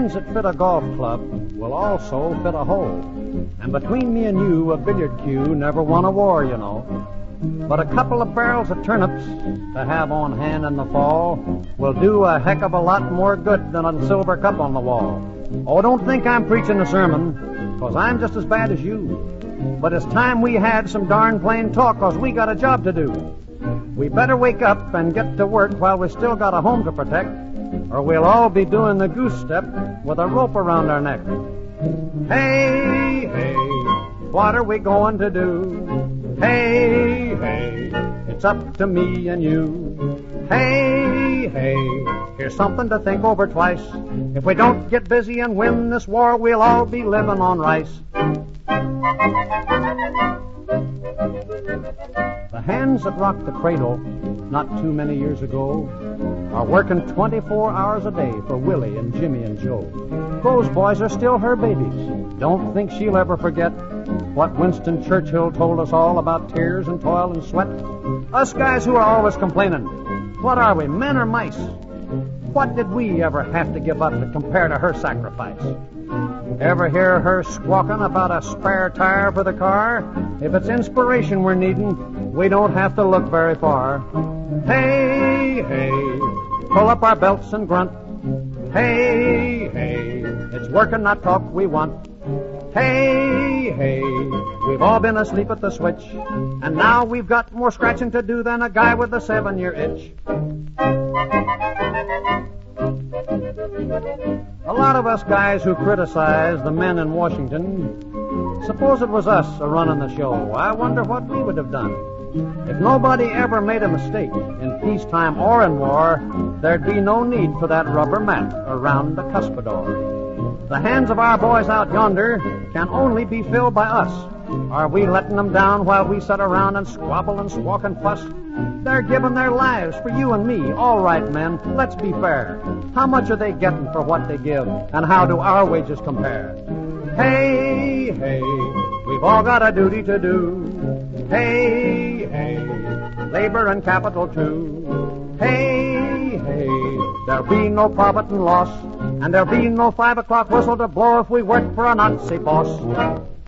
hands that fit a golf club will also fit a hole. And between me and you, a billiard cue never won a war, you know. But a couple of barrels of turnips to have on hand in the fall will do a heck of a lot more good than a silver cup on the wall. Oh, don't think I'm preaching a sermon, 'cause I'm just as bad as you. But it's time we had some darn plain talk, 'cause we got a job to do. We better wake up and get to work while we still got a home to protect, or we'll all be doing the goose step with a rope around our neck. Hey, hey, what are we going to do? Hey, hey, it's up to me and you. Hey, hey, here's something to think over twice. If we don't get busy and win this war, we'll all be living on rice. The hands that rocked the cradle not too many years ago are working 24 hours a day for Willie and Jimmy and Joe. Those boys are still her babies. Don't think she'll ever forget what Winston Churchill told us all about tears and toil and sweat. Us guys who are always complaining, what are we, men or mice? What did we ever have to give up to compare to her sacrifice? Ever hear her squawking about a spare tire for the car? If it's inspiration we're needing, we don't have to look very far. Hey, hey, pull up our belts and grunt. Hey, hey, it's working, not talk we want. Hey, hey, we've all been asleep at the switch, and now we've got more scratching to do than a guy with a 7-year itch. A lot of us guys who criticize the men in Washington, suppose it was us a-running the show, I wonder what we would have done. If nobody ever made a mistake, in peacetime or in war, there'd be no need for that rubber mat around the cuspidor. The hands of our boys out yonder can only be filled by us. Are we letting them down while we sit around and squabble and squawk and fuss? They're giving their lives for you and me. All right, men, let's be fair. How much are they getting for what they give, and how do our wages compare? Hey, hey, we've all got a duty to do. Hey, hey, labor and capital too. Hey, hey, there'll be no profit and loss, and there'll be no 5 o'clock whistle to blow if we work for a Nazi boss.